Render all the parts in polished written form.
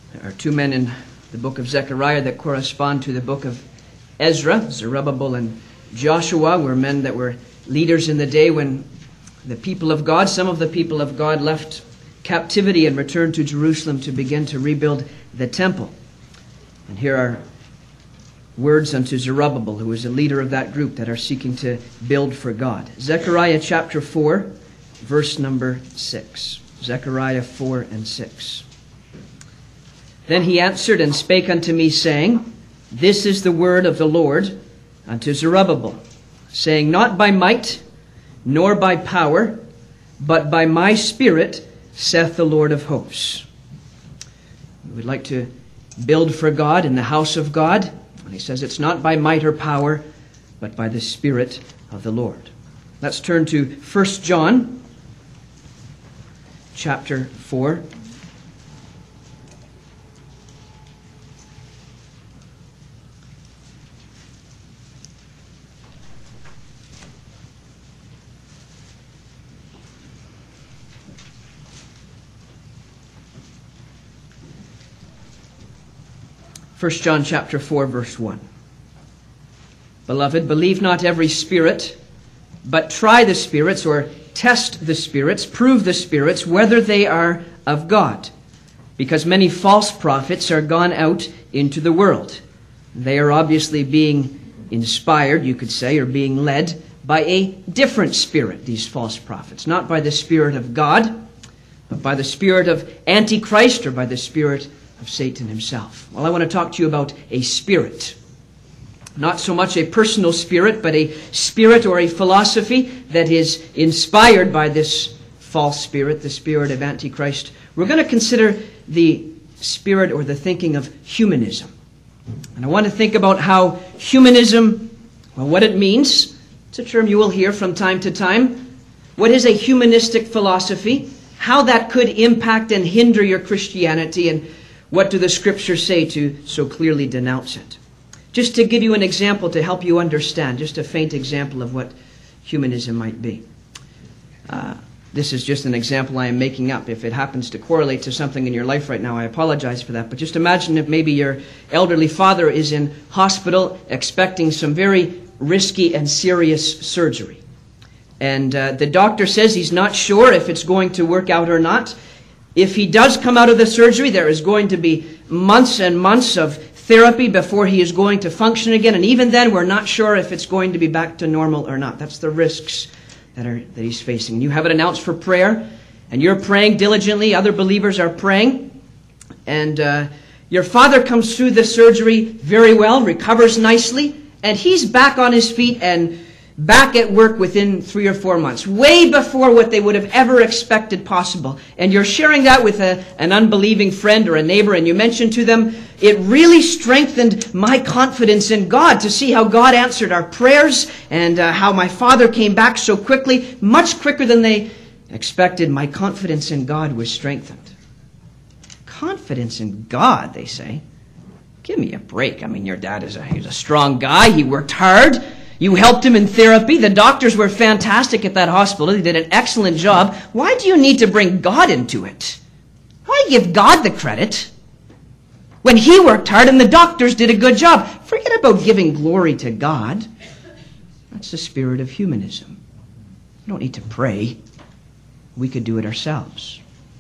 There are two men in the book of Zechariah that correspond to the book of Ezra. Zerubbabel and Joshua were men that were leaders in the day when the people of God, some of the people of God, left captivity and returned to Jerusalem to begin to rebuild the temple. And here are words unto Zerubbabel, who is a leader of that group that are seeking to build for God. Zechariah chapter 4, verse number 6. Zechariah 4 and 6. Then he answered and spake unto me, saying, This is the word of the Lord unto Zerubbabel, saying, Not by might, nor by power, but by my Spirit, saith the Lord of hosts. We would like to build for God in the house of God. And he says it's not by might or power, but by the Spirit of the Lord. Let's turn to 1 John chapter 4. First John chapter 4, verse 1. Beloved, believe not every spirit, but try the spirits, or test the spirits, prove the spirits, whether they are of God. Because many false prophets are gone out into the world. They are obviously being inspired, you could say, or being led by a different spirit, these false prophets. Not by the Spirit of God, but by the spirit of Antichrist, or by the spirit of Satan himself. Well, I want to talk to you about a spirit. Not so much a personal spirit, but a spirit or a philosophy that is inspired by this false spirit, the spirit of Antichrist. We're going to consider the spirit or the thinking of humanism. And I want to think about how humanism, well, what it means. It's a term you will hear from time to time. What is a humanistic philosophy? How that could impact and hinder your Christianity, and what do the Scriptures say to so clearly denounce it? Just to give you an example to help you understand, just a faint example of what humanism might be. This is just an example I am making up. If it happens to correlate to something in your life right now, I apologize for that. But just imagine if maybe your elderly father is in hospital expecting some very risky and serious surgery. And the doctor says he's not sure if it's going to work out or not. If he does come out of the surgery, there is going to be months and months of therapy before he is going to function again. And even then, we're not sure if it's going to be back to normal or not. That's the risks that he's facing. You have it announced for prayer, and you're praying diligently. Other believers are praying. And your father comes through the surgery very well, recovers nicely, and he's back on his feet and back at work within 3 or 4 months, way before what they would have ever expected possible. And you're sharing that with an unbelieving friend or a neighbor, and you mention to them, it really strengthened my confidence in God to see how God answered our prayers and how my father came back so quickly, much quicker than they expected. My confidence in God was strengthened. Confidence in God, they say. Give me a break. I mean, your dad he's a strong guy. He worked hard. You helped him in therapy. The doctors were fantastic at that hospital. They did an excellent job. Why do you need to bring God into it? Why give God the credit when he worked hard and the doctors did a good job? Forget about giving glory to God. That's the spirit of humanism. You don't need to pray. We could do it ourselves.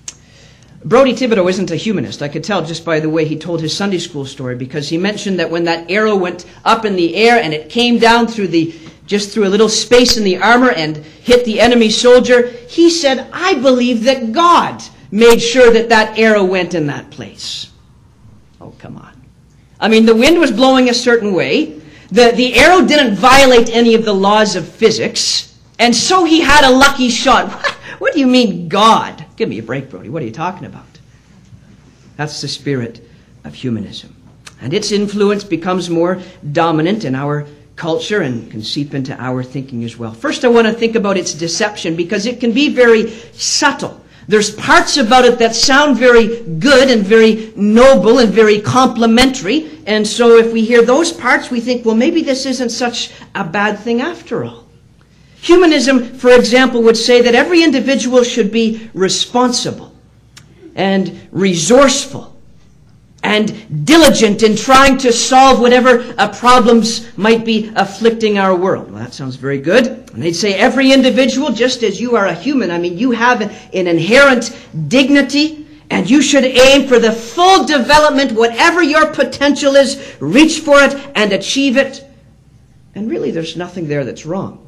Brody Thibodeau isn't a humanist. I could tell just by the way he told his Sunday school story, because he mentioned that when that arrow went up in the air and it came down just through a little space in the armor and hit the enemy soldier, he said, I believe that God made sure that that arrow went in that place. Oh, come on. I mean, the wind was blowing a certain way. The arrow didn't violate any of the laws of physics, and so he had a lucky shot. What do you mean, God? Give me a break, Brody. What are you talking about? That's the spirit of humanism. And its influence becomes more dominant in our culture and can seep into our thinking as well. First, I want to think about its deception, because it can be very subtle. There's parts about it that sound very good and very noble and very complimentary. And so if we hear those parts, we think, well, maybe this isn't such a bad thing after all. Humanism, for example, would say that every individual should be responsible and resourceful and diligent in trying to solve whatever problems might be afflicting our world. Well, that sounds very good. And they'd say every individual, just as you are a human, I mean, you have an inherent dignity, and you should aim for the full development, whatever your potential is, reach for it and achieve it. And really, there's nothing there that's wrong.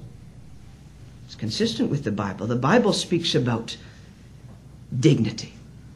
It's consistent with the Bible. The Bible speaks about dignity.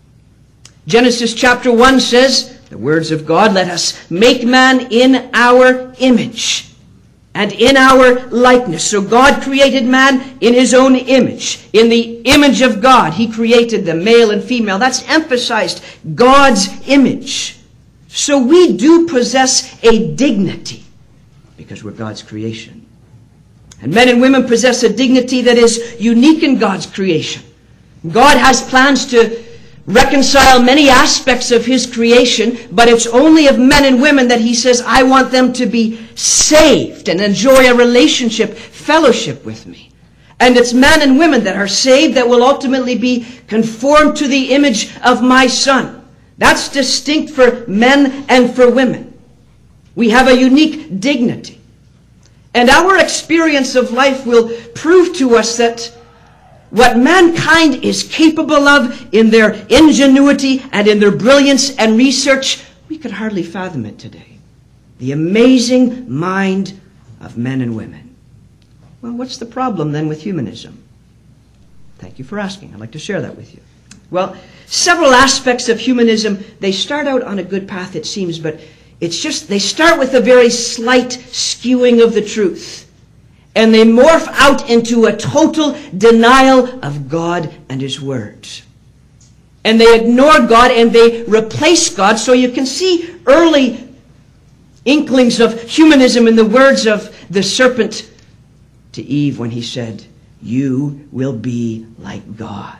Genesis chapter 1 says, the words of God, let us make man in our image and in our likeness. So God created man in his own image. In the image of God, he created them, male and female. That's emphasized, God's image. So we do possess a dignity because we're God's creation. And men and women possess a dignity that is unique in God's creation. God has plans to reconcile many aspects of his creation, but it's only of men and women that he says, I want them to be saved and enjoy a relationship, fellowship with me. And it's men and women that are saved that will ultimately be conformed to the image of my Son. That's distinct for men and for women. We have a unique dignity. And our experience of life will prove to us that what mankind is capable of in their ingenuity and in their brilliance and research, we could hardly fathom it today. The amazing mind of men and women. Well, what's the problem then with humanism? Thank you for asking. I'd like to share that with you. Well, several aspects of humanism, they start out on a good path, it seems, but it's just, they start with a very slight skewing of the truth. And they morph out into a total denial of God and his words. And they ignore God and they replace God. So you can see early inklings of humanism in the words of the serpent to Eve when he said, you will be like God.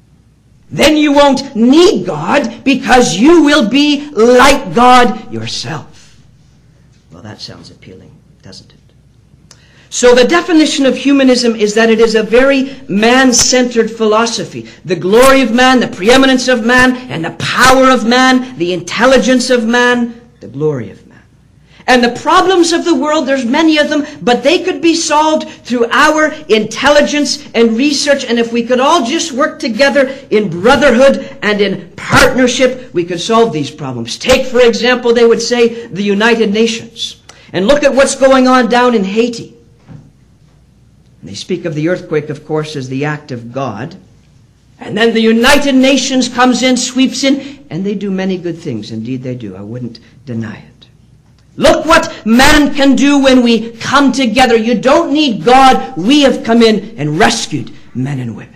Then you won't need God because you will be like God yourself. Well, that sounds appealing, doesn't it? So the definition of humanism is that it is a very man-centered philosophy. The glory of man, the preeminence of man, and the power of man, the intelligence of man, the glory of man. And the problems of the world, there's many of them, but they could be solved through our intelligence and research. And if we could all just work together in brotherhood and in partnership, we could solve these problems. Take, for example, they would say, the United Nations. And look at what's going on down in Haiti. They speak of the earthquake, of course, as the act of God. And then the United Nations comes in, sweeps in, and they do many good things. Indeed, they do. I wouldn't deny it. Look what man can do when we come together. You don't need God. We have come in and rescued men and women.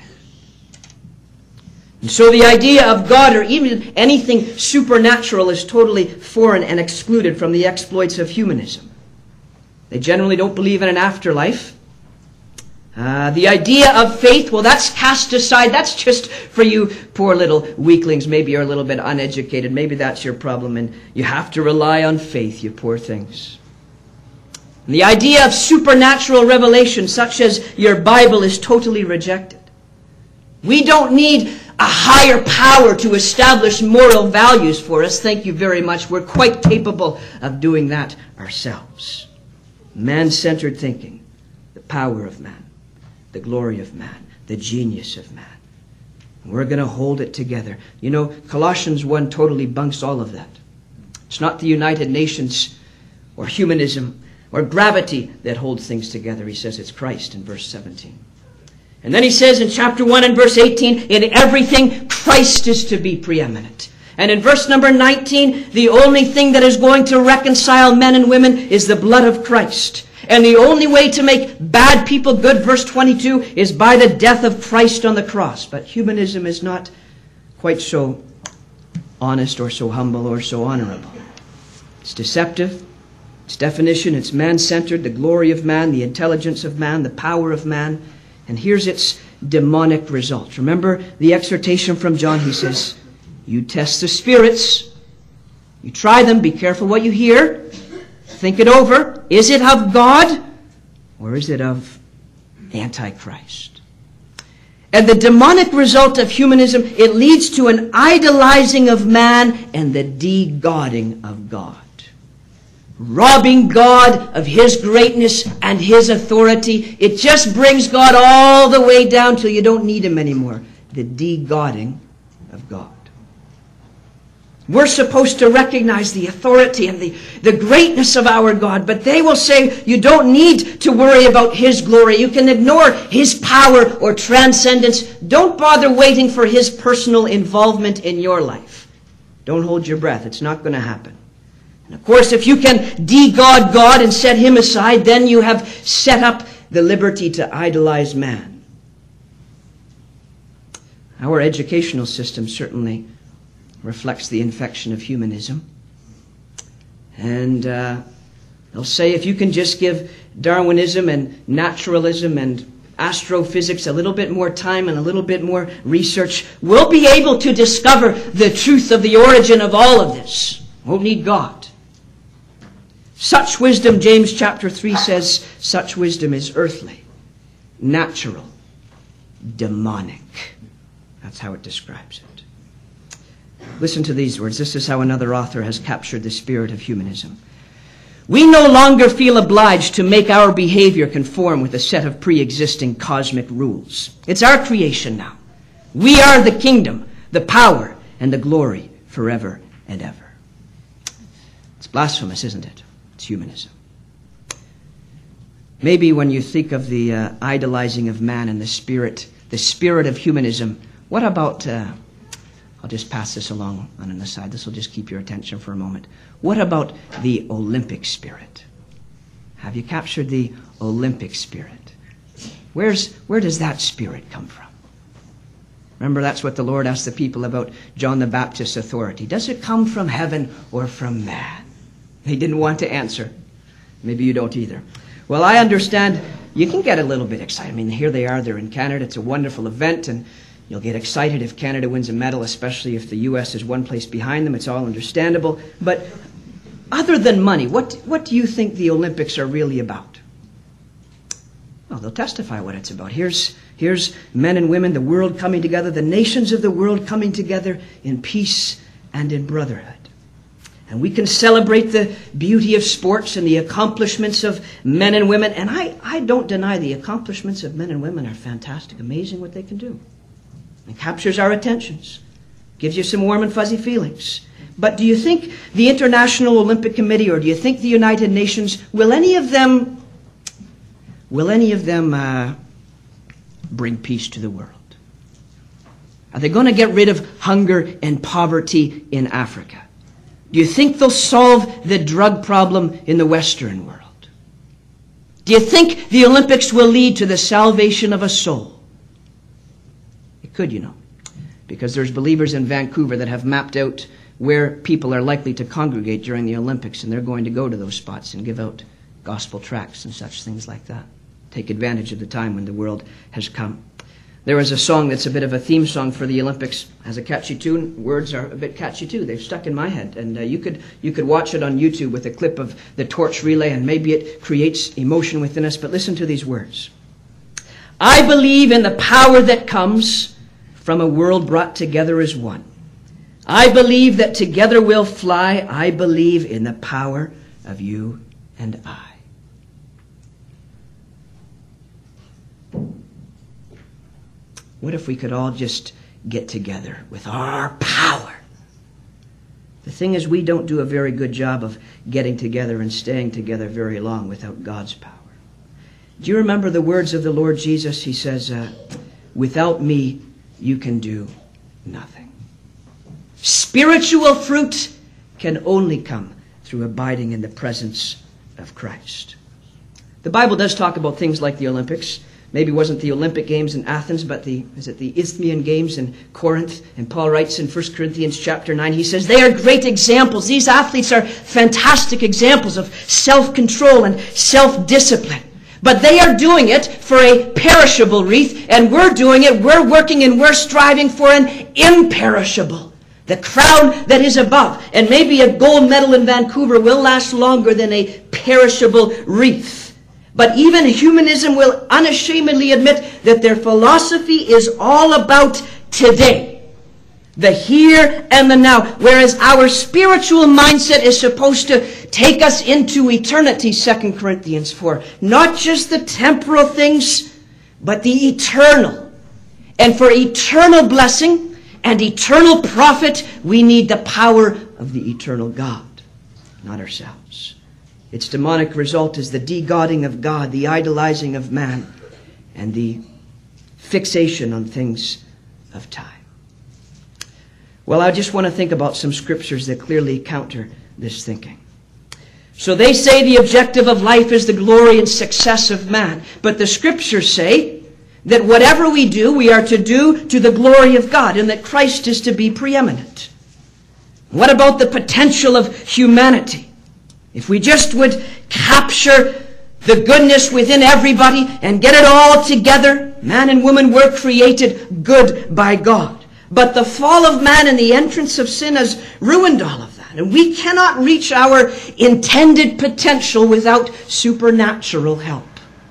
And so the idea of God or even anything supernatural is totally foreign and excluded from the exploits of humanism. They generally don't believe in an afterlife. The idea of faith, well, that's cast aside. That's just for you poor little weaklings. Maybe you're a little bit uneducated. Maybe that's your problem, and you have to rely on faith, you poor things. And the idea of supernatural revelation, such as your Bible, is totally rejected. We don't need a higher power to establish moral values for us. Thank you very much. We're quite capable of doing that ourselves. Man-centered thinking, the power of man. The glory of man, the genius of man. We're going to hold it together. You know, Colossians 1 totally bunks all of that. It's not the United Nations or humanism or gravity that holds things together. He says it's Christ in verse 17. And then he says in chapter 1 and verse 18, in everything Christ is to be preeminent. And in verse number 19, the only thing that is going to reconcile men and women is the blood of Christ. And the only way to make bad people good, verse 22, is by the death of Christ on the cross. But humanism is not quite so honest or so humble or so honorable. It's deceptive. Its definition, it's man-centered, the glory of man, the intelligence of man, the power of man. And here's its demonic result. Remember the exhortation from John. He says, you test the spirits. You try them. Be careful what you hear. Think it over. Is it of God or is it of Antichrist? And the demonic result of humanism, it leads to an idolizing of man and the de-godding of God. Robbing God of His greatness and His authority. It just brings God all the way down till you don't need Him anymore. The de-godding of God. We're supposed to recognize the authority and the greatness of our God, but they will say you don't need to worry about His glory. You can ignore His power or transcendence. Don't bother waiting for His personal involvement in your life. Don't hold your breath. It's not going to happen. And of course, if you can de-God God and set Him aside, then you have set up the liberty to idolize man. Our educational system certainly reflects the infection of humanism. And they'll say if you can just give Darwinism and naturalism and astrophysics a little bit more time and a little bit more research, we'll be able to discover the truth of the origin of all of this. Won't need God. Such wisdom, James chapter 3 says, such wisdom is earthly, natural, demonic. That's how it describes it. Listen to these words. This is how another author has captured the spirit of humanism. We no longer feel obliged to make our behavior conform with a set of pre-existing cosmic rules. It's our creation now. We are the kingdom, the power, and the glory forever and ever. It's blasphemous, isn't it? It's humanism. Maybe when you think of the idolizing of man and the spirit of humanism, what about... I'll just pass this along on an aside. This will just keep your attention for a moment. What about the Olympic spirit? Have you captured the Olympic spirit? Where does that spirit come from? Remember, that's what the Lord asked the people about John the Baptist's authority. Does it come from heaven or from man? They didn't want to answer. Maybe you don't either. Well, I understand you can get a little bit excited. I mean, here they are. They're in Canada. It's a wonderful event, and you'll get excited if Canada wins a medal, especially if the U.S. is one place behind them. It's all understandable. But other than money, what do you think the Olympics are really about? Well, they'll testify what it's about. Here's men and women, the world coming together, the nations of the world coming together in peace and in brotherhood. And we can celebrate the beauty of sports and the accomplishments of men and women. And I don't deny the accomplishments of men and women are fantastic, amazing what they can do. It captures our attentions, gives you some warm and fuzzy feelings. But do you think the International Olympic Committee or do you think the United Nations, will any of them bring peace to the world? Are they going to get rid of hunger and poverty in Africa? Do you think they'll solve the drug problem in the Western world? Do you think the Olympics will lead to the salvation of a soul? It could, you know, because there's believers in Vancouver that have mapped out where people are likely to congregate during the Olympics, and they're going to go to those spots and give out gospel tracts and such things like that. Take advantage of the time when the world has come. There is a song that's a bit of a theme song for the Olympics. Has a catchy tune. Words are a bit catchy too. They've stuck in my head. And you could watch it on YouTube with a clip of the torch relay, and maybe it creates emotion within us. But listen to these words. I believe in the power that comes from a world brought together as one. I believe that together we'll fly. I believe in the power of you and I. What if we could all just get together with our power? The thing is, we don't do a very good job of getting together and staying together very long without God's power. Do you remember the words of the Lord Jesus? He says, without me, you can do nothing. Spiritual fruit can only come through abiding in the presence of Christ. The Bible does talk about things like the Olympics. Maybe it wasn't the Olympic Games in Athens, but the Isthmian Games in Corinth. And Paul writes in 1 Corinthians chapter 9, he says, they are great examples. These athletes are fantastic examples of self-control and self-discipline. But they are doing it for a perishable wreath, and we're doing it, we're working and we're striving for an imperishable. The crown that is above. And maybe a gold medal in Vancouver will last longer than a perishable wreath. But even humanism will unashamedly admit that their philosophy is all about today, the here and the now, whereas our spiritual mindset is supposed to take us into eternity, 2 Corinthians 4. Not just the temporal things, but the eternal. And for eternal blessing and eternal profit, we need the power of the eternal God, not ourselves. Its demonic result is the de-godding of God, the idolizing of man, and the fixation on things of time. Well, I just want to think about some scriptures that clearly counter this thinking. So they say the objective of life is the glory and success of man. But the scriptures say that whatever we do, we are to do to the glory of God, and that Christ is to be preeminent. What about the potential of humanity? If we just would capture the goodness within everybody and get it all together, man and woman were created good by God. But the fall of man and the entrance of sin has ruined all of that. And we cannot reach our intended potential without supernatural help.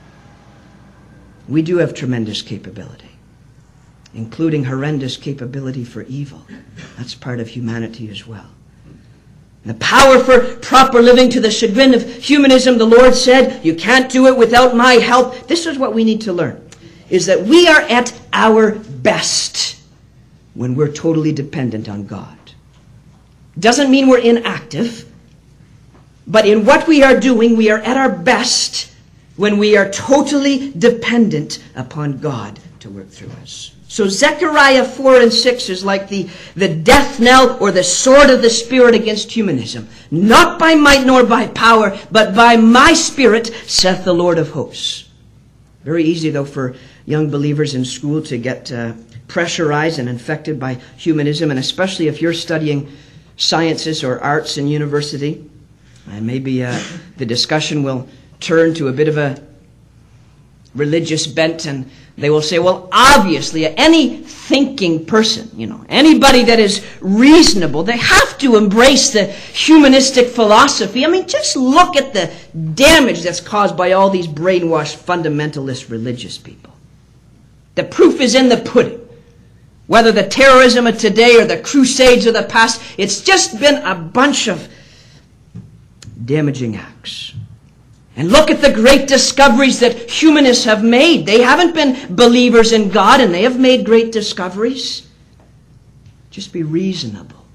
We do have tremendous capability, including horrendous capability for evil. That's part of humanity as well. The power for proper living to the chagrin of humanism, the Lord said, you can't do it without my help. This is what we need to learn, is that we are at our best when we're totally dependent on God. Doesn't mean we're inactive, but in what we are doing, we are at our best when we are totally dependent upon God to work through us. So Zechariah 4 and 6 is like the death knell or the sword of the Spirit against humanism. Not by might nor by power, but by my Spirit, saith the Lord of hosts. Very easy, though, for young believers in school to get pressurized and infected by humanism, and especially if you're studying sciences or arts in university. And maybe the discussion will turn to a bit of a religious bent, and they will say, well, obviously, any thinking person, anybody that is reasonable, they have to embrace the humanistic philosophy. I mean, just look at the damage that's caused by all these brainwashed fundamentalist religious people. The proof is in the pudding. Whether the terrorism of today or the crusades of the past, it's just been a bunch of damaging acts. And look at the great discoveries that humanists have made. They haven't been believers in God, and they have made great discoveries. Just be reasonable.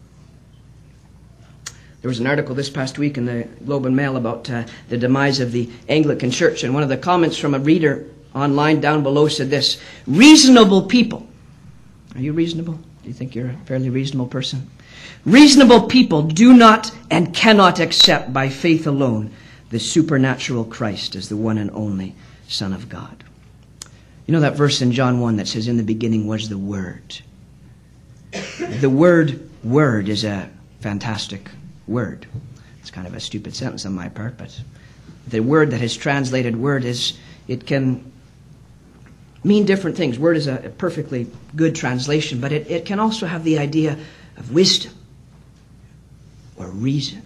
There was an article this past week in the Globe and Mail about the demise of the Anglican Church, and one of the comments from a reader online down below said this: reasonable people. Are you reasonable? Do you think you're a fairly reasonable person? Reasonable people do not and cannot accept by faith alone the supernatural Christ as the one and only Son of God. You know that verse in John 1 that says, in the beginning was the Word. The word is a fantastic word. It's kind of a stupid sentence on my part, but the word that is translated word it can mean different things. Word is a perfectly good translation, but it can also have the idea of wisdom or reason.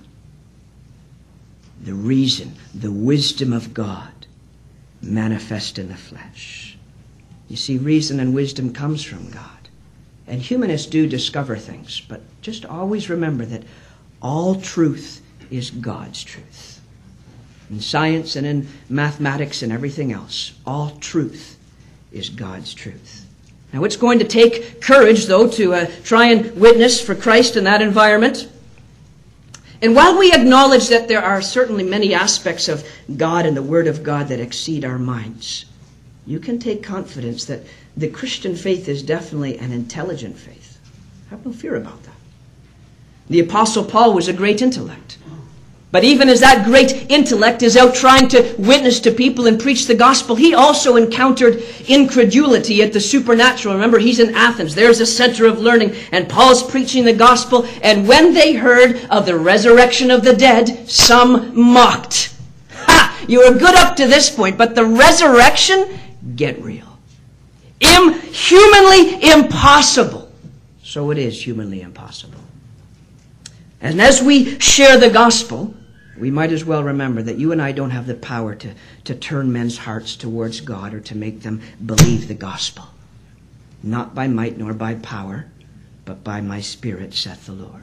The wisdom of God manifest in the flesh. You see, reason and wisdom comes from God. And humanists do discover things, but just always remember that all truth is God's truth. In science and in mathematics and everything else, all truth is God's truth. Now, it's going to take courage, though, to try and witness for Christ in that environment. And while we acknowledge that there are certainly many aspects of God and the Word of God that exceed our minds, you can take confidence that the Christian faith is definitely an intelligent faith. Have no fear about that. The Apostle Paul was a great intellect. But even as that great intellect is out trying to witness to people and preach the gospel, he also encountered incredulity at the supernatural. Remember, he's in Athens. There's a center of learning, and Paul's preaching the gospel. And when they heard of the resurrection of the dead, some mocked. Ha! You were good up to this point, but the resurrection, get real. Humanly impossible. So it is humanly impossible. And as we share the gospel, we might as well remember that you and I don't have the power to turn men's hearts towards God or to make them believe the gospel. Not by might nor by power, but by my Spirit, saith the Lord.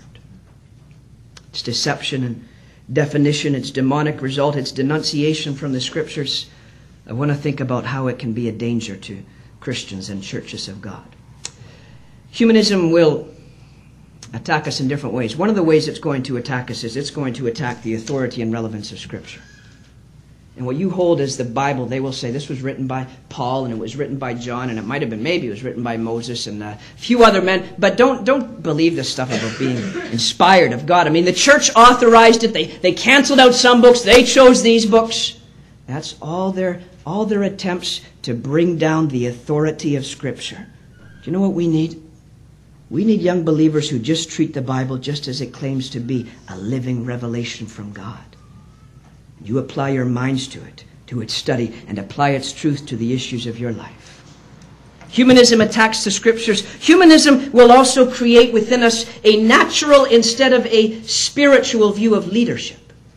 It's deception and definition, its demonic result, its denunciation from the Scriptures. I want to think about how it can be a danger to Christians and churches of God. Humanism will attack us in different ways. One of the ways it's going to attack us is it's going to attack the authority and relevance of Scripture. And what you hold as the Bible, they will say this was written by Paul and it was written by John and it might have been, maybe it was written by Moses and a few other men. But don't believe this stuff about being inspired of God. I mean, the church authorized it. They canceled out some books. They chose these books. That's all their attempts to bring down the authority of Scripture. Do you know what we need? We need young believers who just treat the Bible just as it claims to be, a living revelation from God. You apply your minds to its study, and apply its truth to the issues of your life. Humanism attacks the Scriptures. Humanism will also create within us a natural instead of a spiritual view of leadership.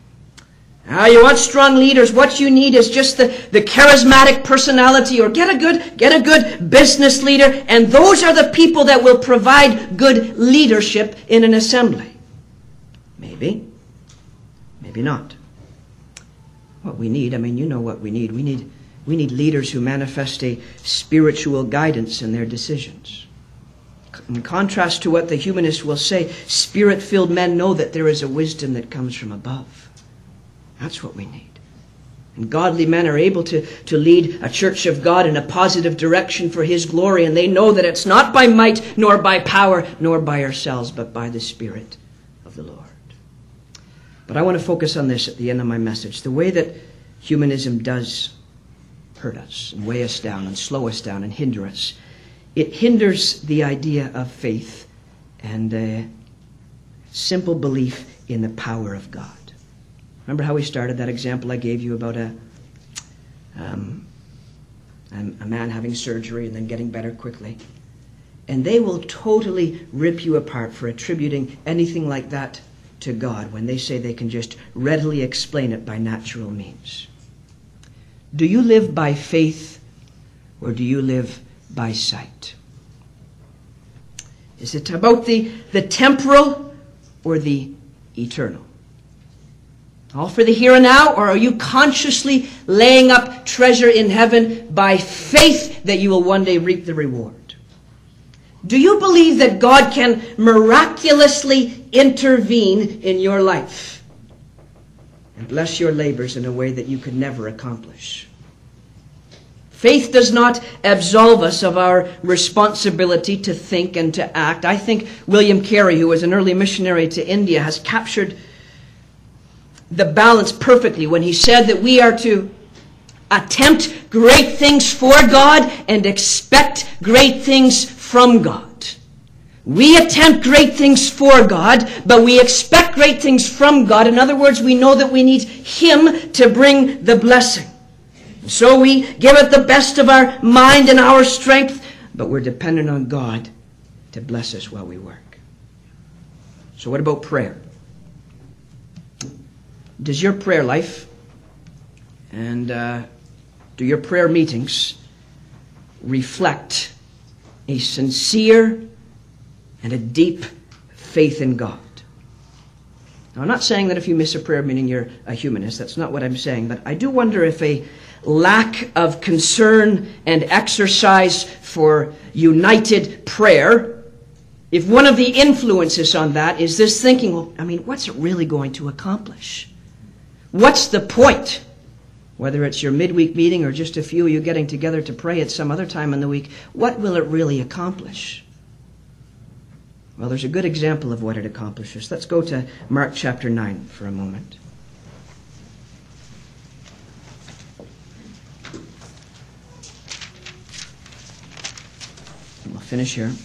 You want strong leaders. What you need is just the charismatic personality, or get a good business leader, and those are the people that will provide good leadership in an assembly. Maybe not. What we need, you know what we need. We need leaders who manifest a spiritual guidance in their decisions. In contrast to what the humanists will say, Spirit-filled men know that there is a wisdom that comes from above. That's what we need. And godly men are able to lead a church of God in a positive direction for His glory, and they know that it's not by might, nor by power, nor by ourselves, but by the Spirit of the Lord. But I want to focus on this at the end of my message. The way that humanism does hurt us, and weigh us down, and slow us down, and hinder us. It hinders the idea of faith and a simple belief in the power of God. Remember how we started that example I gave you about a man having surgery and then getting better quickly? And they will totally rip you apart for attributing anything like that to God when they say they can just readily explain it by natural means. Do you live by faith or do you live by sight? Is it about the temporal or the eternal? All for the here and now, or are you consciously laying up treasure in heaven by faith that you will one day reap the reward? Do you believe that God can miraculously intervene in your life and bless your labors in a way that you could never accomplish? Faith does not absolve us of our responsibility to think and to act. I think William Carey, who was an early missionary to India, has captured the balance perfectly when he said that we are to attempt great things for God and expect great things from God. We attempt great things for God, but we expect great things from God. In other words, we know that we need Him to bring the blessing. So we give it the best of our mind and our strength, but we're dependent on God to bless us while we work. So what about prayer? Does your prayer life and do your prayer meetings reflect a sincere and a deep faith in God? Now, I'm not saying that if you miss a prayer meeting you're a humanist. That's not what I'm saying. But I do wonder if a lack of concern and exercise for united prayer, if one of the influences on that is this thinking, well, what's it really going to accomplish? What's the point? Whether it's your midweek meeting or just a few of you getting together to pray at some other time in the week, what will it really accomplish? Well, there's a good example of what it accomplishes. Let's go to Mark chapter 9 for a moment. And we'll finish here.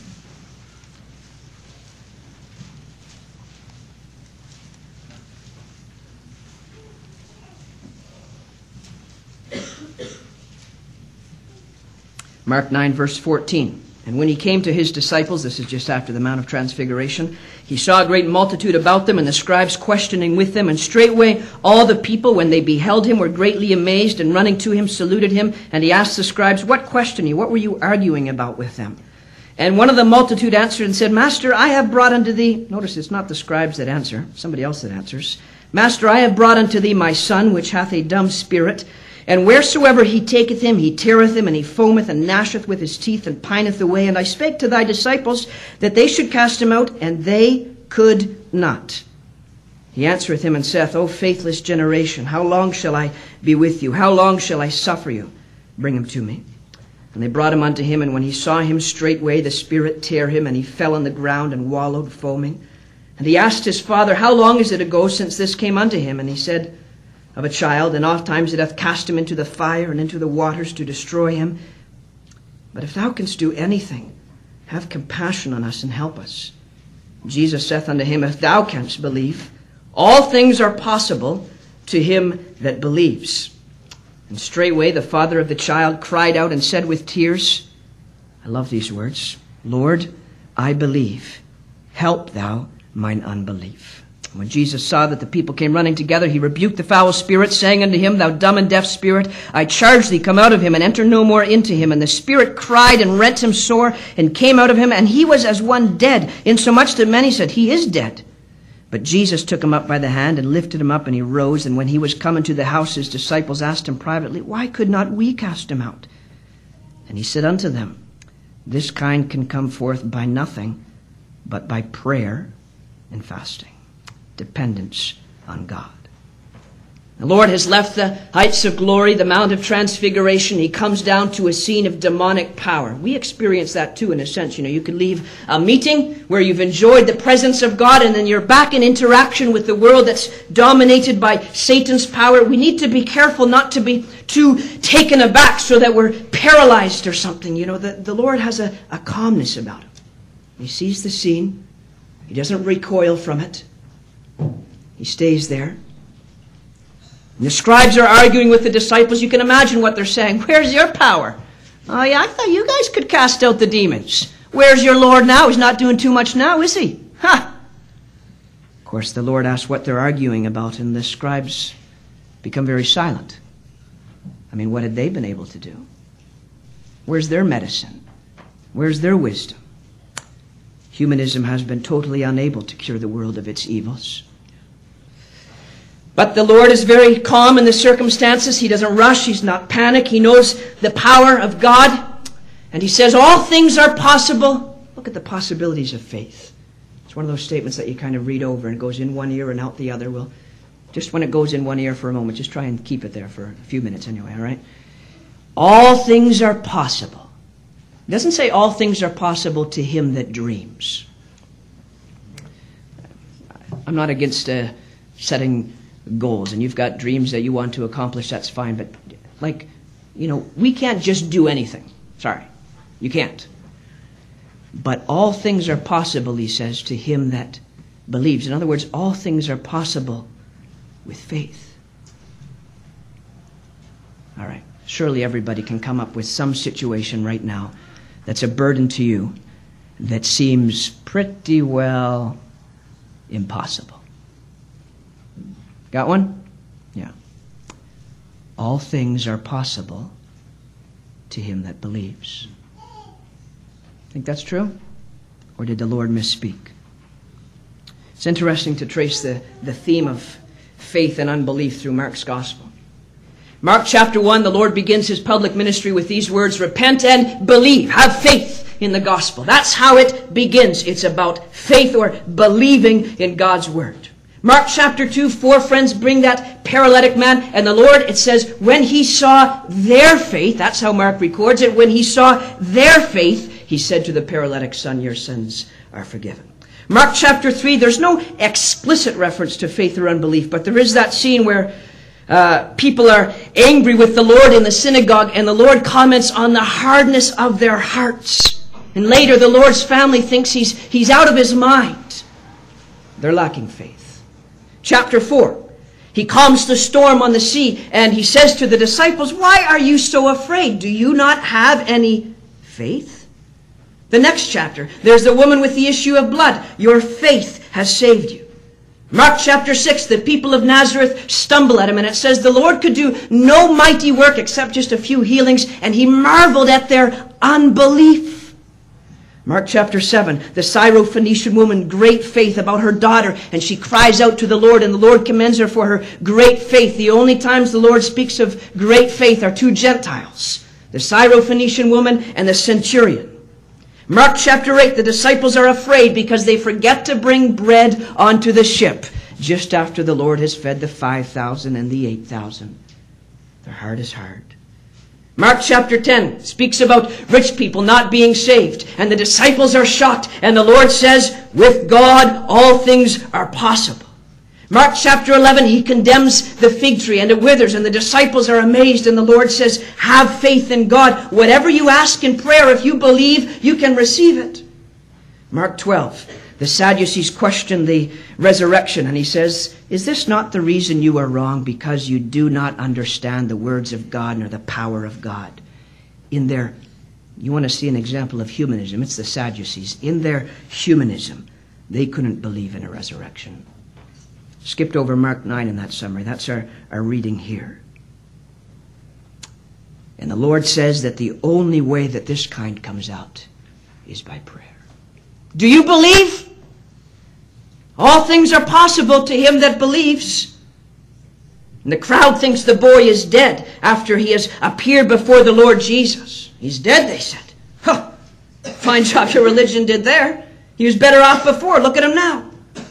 Mark 9, verse 14. And when he came to his disciples, this is just after the Mount of Transfiguration, He saw a great multitude about them, and the scribes questioning with them. And straightway all the people, when they beheld him, were greatly amazed, and running to him saluted him. And he asked the scribes, "What question you? What were you arguing about with them?" And one of the multitude answered and said, "Master, I have brought unto thee," notice it's not the scribes that answer, somebody else that answers. "Master, I have brought unto thee my son, which hath a dumb spirit. And wheresoever he taketh him, he teareth him, and he foameth and gnasheth with his teeth, and pineth away. And I spake to thy disciples that they should cast him out, and they could not. He answereth him and saith, O faithless generation, how long shall I be with you? How long shall I suffer you? Bring him to me. And they brought him unto him, and when he saw him, straightway the spirit tare him, and he fell on the ground and wallowed, foaming. And he asked his father, How long is it ago since this came unto him? And he said, Of a child, and oft times it hath cast him into the fire and into the waters to destroy him. But if thou canst do anything, have compassion on us and help us. Jesus saith unto him, If thou canst believe, all things are possible to him that believes. And straightway the father of the child cried out and said with tears, I love these words, Lord, I believe. Help thou mine unbelief. When Jesus saw that the people came running together, he rebuked the foul spirit, saying unto him, Thou dumb and deaf spirit, I charge thee, come out of him, and enter no more into him. And the spirit cried and rent him sore, and came out of him, and he was as one dead, insomuch that many said, He is dead. But Jesus took him up by the hand, and lifted him up, and he rose. And when he was come into the house, his disciples asked him privately, Why could not we cast him out? And he said unto them, This kind can come forth by nothing, but by prayer and fasting. Dependence on God. The Lord has left the heights of glory, the Mount of Transfiguration. He comes down to a scene of demonic power. We experience that too in a sense. You could leave a meeting where you've enjoyed the presence of God and then you're back in interaction with the world that's dominated by Satan's power. We need to be careful not to be too taken aback so that we're paralyzed or something. The Lord has a calmness about him. He sees the scene. He doesn't recoil from it. He stays there. And the scribes are arguing with the disciples. You can imagine what they're saying. Where's your power? Oh yeah, I thought you guys could cast out the demons. Where's your Lord now? He's not doing too much now, is he? Ha! Of course, the Lord asks what they're arguing about, and the scribes become very silent. What had they been able to do? Where's their medicine? Where's their wisdom? Humanism has been totally unable to cure the world of its evils. But the Lord is very calm in the circumstances. He doesn't rush. He's not panic. He knows the power of God. And he says, all things are possible. Look at the possibilities of faith. It's one of those statements that you kind of read over and it goes in one ear and out the other. Well, just when it goes in one ear for a moment, just try and keep it there for a few minutes anyway, all right? All things are possible. It doesn't say all things are possible to him that dreams. I'm not against setting goals, and you've got dreams that you want to accomplish, that's fine, but we can't just do anything. Sorry, you can't. But all things are possible, he says, to him that believes. In other words, all things are possible with faith. All right, surely everybody can come up with some situation right now that's a burden to you that seems pretty well impossible. Got one? Yeah. All things are possible to him that believes. Think that's true? Or did the Lord misspeak? It's interesting to trace the theme of faith and unbelief through Mark's gospel. Mark chapter 1, the Lord begins his public ministry with these words, repent and believe, have faith in the gospel. That's how it begins. It's about faith or believing in God's word. Mark chapter 2, 4 friends bring that paralytic man, and the Lord, it says, when he saw their faith, that's how Mark records it, when he saw their faith, he said to the paralytic son, your sins are forgiven. Mark chapter 3, there's no explicit reference to faith or unbelief, but there is that scene where people are angry with the Lord in the synagogue, and the Lord comments on the hardness of their hearts. And later, the Lord's family thinks he's out of his mind. They're lacking faith. Chapter 4, he calms the storm on the sea, and he says to the disciples, why are you so afraid? Do you not have any faith? The next chapter, there's the woman with the issue of blood. Your faith has saved you. Mark chapter 6, the people of Nazareth stumble at him, and it says the Lord could do no mighty work except just a few healings, and he marveled at their unbelief. Mark chapter 7, the Syrophoenician woman, great faith about her daughter, and she cries out to the Lord, and the Lord commends her for her great faith. The only times the Lord speaks of great faith are two Gentiles, the Syrophoenician woman and the centurion. Mark chapter 8, the disciples are afraid because they forget to bring bread onto the ship just after the Lord has fed the 5,000 and the 8,000. Their heart is hard. Mark chapter 10 speaks about rich people not being saved, and the disciples are shocked, and the Lord says, with God all things are possible. Mark chapter 11, he condemns the fig tree and it withers, and the disciples are amazed, and the Lord says, have faith in God. Whatever you ask in prayer, if you believe, you can receive it. Mark 12, the Sadducees question the resurrection, and he says, is this not the reason you are wrong? Because you do not understand the words of God nor the power of God. You want to see an example of humanism, it's the Sadducees. In their humanism, they couldn't believe in a resurrection. Skipped over Mark 9 in that summary. That's our reading here. And the Lord says that the only way that this kind comes out is by prayer. Do you believe? All things are possible to him that believes. And the crowd thinks the boy is dead after he has appeared before the Lord Jesus. He's dead, they said. Huh. Fine job your religion did there. He was better off before. Look at him now.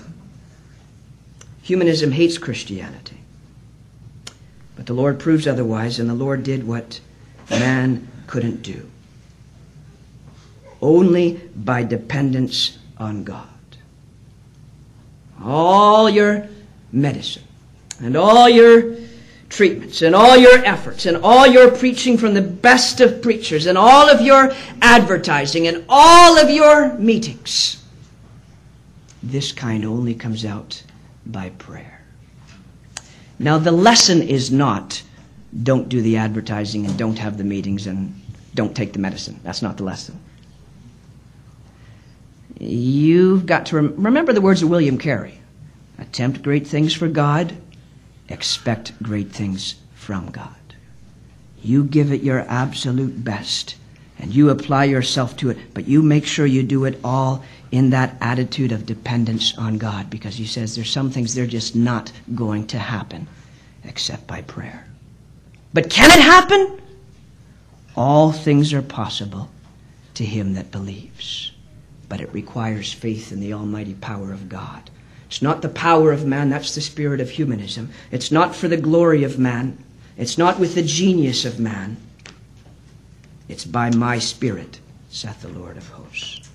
Humanism hates Christianity. But the Lord proves otherwise, and the Lord did what man couldn't do. Only by dependence on God. All your medicine, and all your treatments, and all your efforts, and all your preaching from the best of preachers, and all of your advertising, and all of your meetings, this kind only comes out by prayer. Now the lesson is not don't do the advertising and don't have the meetings and don't take the medicine. That's not the lesson. You've got to remember the words of William Carey. Attempt great things for God, expect great things from God. You give it your absolute best and you apply yourself to it, but you make sure you do it all in that attitude of dependence on God, because he says there's some things they're just not going to happen except by prayer. But can it happen? All things are possible to him that believes. But it requires faith in the almighty power of God. It's not the power of man, that's the spirit of humanism. It's not for the glory of man. It's not with the genius of man. It's by my Spirit, saith the Lord of hosts.